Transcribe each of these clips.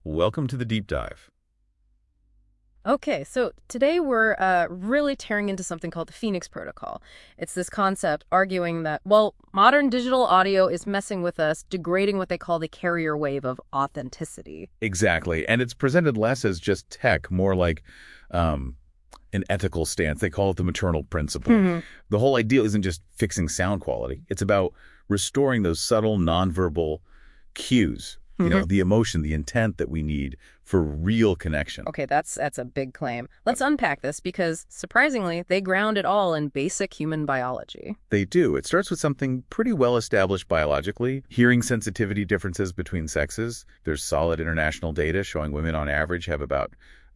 Welcome to the deep dive. Okay, so today we're really tearing into something called the Phoenix Protocol. It's this concept arguing that, well, modern digital audio is messing with us, degrading what they call the carrier wave of authenticity. Exactly. And it's presented less as just tech, more like an ethical stance. They call it the maternal principle. The whole idea isn't just fixing sound quality. It's about restoring those subtle nonverbal cues, the emotion, the intent that we need for real connection. Okay, that's a big claim. Let's unpack this because, surprisingly, they ground it all in basic human biology. They do. It starts with something pretty well established biologically, hearing sensitivity differences between sexes. There's solid international data showing women on average have about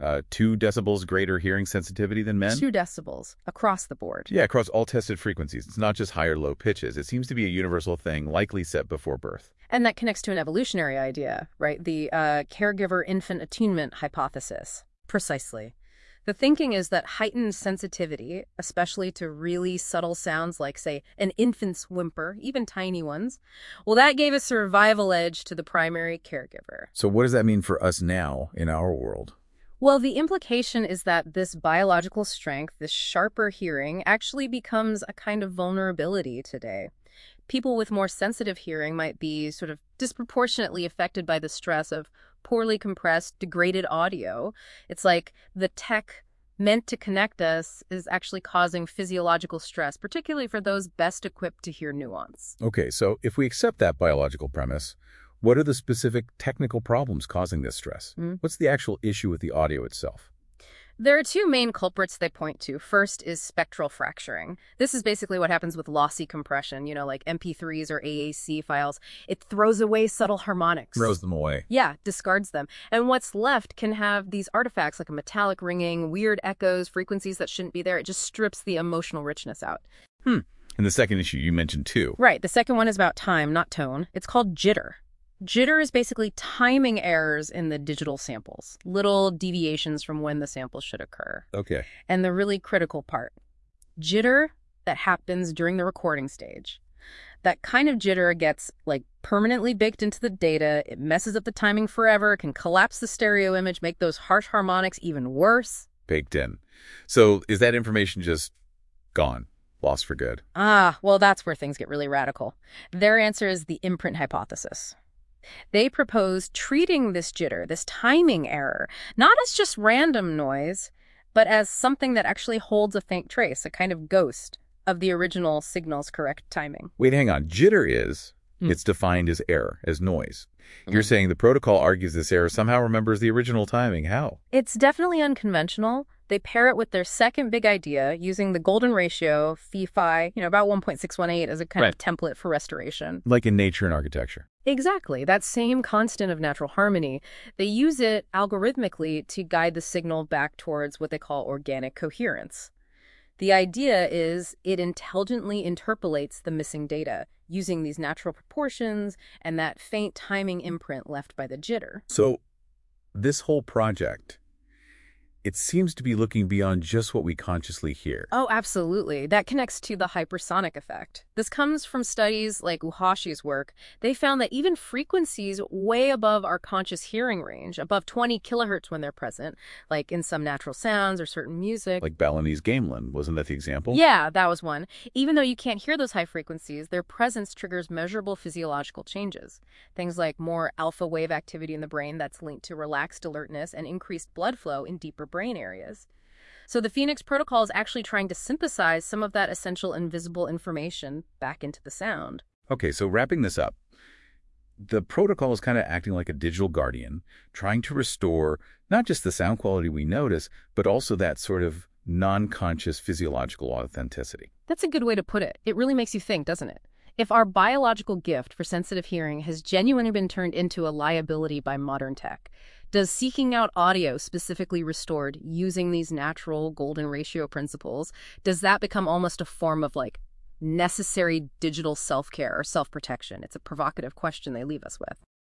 2 decibels greater hearing sensitivity than men. 2 decibels across the board. Yeah, across all tested frequencies. It's not just high or low pitches. It seems to be a universal thing, likely set before birth. And that connects to an evolutionary idea, right? The caregiver-infant attunement hypothesis. Precisely. The thinking is that heightened sensitivity, especially to really subtle sounds like, say, an infant's whimper, even tiny ones, well, that gave a survival edge to the primary caregiver. So what does that mean for us now in our world? Well, the implication is that this biological strength, this sharper hearing, actually becomes a kind of vulnerability today. People with more sensitive hearing might be sort of disproportionately affected by the stress of poorly compressed, degraded audio. It's like the tech meant to connect us is actually causing physiological stress, particularly for those best equipped to hear nuance. Okay, so if we accept that biological premise, what are the specific technical problems causing this stress? What's the actual issue with the audio itself? There are 2 main culprits they point to. First is spectral fracturing. This is basically what happens with lossy compression, like MP3s or AAC files. It throws away subtle harmonics. Throws them away. Yeah, discards them. And what's left can have these artifacts like a metallic ringing, weird echoes, frequencies that shouldn't be there. It just strips the emotional richness out. And the second issue you mentioned too. Right. The second one is about time, not tone. It's called jitter. Jitter is basically timing errors in the digital samples, little deviations from when the sample should occur. Okay. And the really critical part, jitter that happens during the recording stage. That kind of jitter gets permanently baked into the data. It messes up the timing forever. It can collapse the stereo image, make those harsh harmonics even worse. Baked in. So is that information just gone? Lost for good? Well, that's where things get really radical. Their answer is the imprint hypothesis. They propose treating this jitter, this timing error, not as just random noise, but as something that actually holds a faint trace, a kind of ghost of the original signal's correct timing. Wait, hang on. Jitter it's defined as error, as noise. You're saying the protocol argues this error somehow remembers the original timing. How? It's definitely unconventional. They pair it with their second big idea, using the golden ratio, phi, about 1.618 as a kind of template for restoration. Like in nature and architecture. Exactly. That same constant of natural harmony. They use it algorithmically to guide the signal back towards what they call organic coherence. The idea is it intelligently interpolates the missing data using these natural proportions and that faint timing imprint left by the jitter. So this whole project, it seems to be looking beyond just what we consciously hear. Oh, absolutely. That connects to the hypersonic effect. This comes from studies like Uhashi's work. They found that even frequencies way above our conscious hearing range, above 20 kilohertz when they're present, like in some natural sounds or certain music. Like Balinese gamelan, wasn't that the example? Yeah, that was one. Even though you can't hear those high frequencies, their presence triggers measurable physiological changes. Things like more alpha wave activity in the brain that's linked to relaxed alertness and increased blood flow in deeper brain areas. So the Phoenix Protocol is actually trying to synthesize some of that essential invisible information back into the sound. Okay, so wrapping this up, the protocol is kind of acting like a digital guardian, trying to restore not just the sound quality we notice, but also that sort of non-conscious physiological authenticity. That's a good way to put it. It really makes you think, doesn't it? If our biological gift for sensitive hearing has genuinely been turned into a liability by modern tech, does seeking out audio specifically restored using these natural golden ratio principles, does that become almost a form of necessary digital self-care or self-protection? It's a provocative question they leave us with.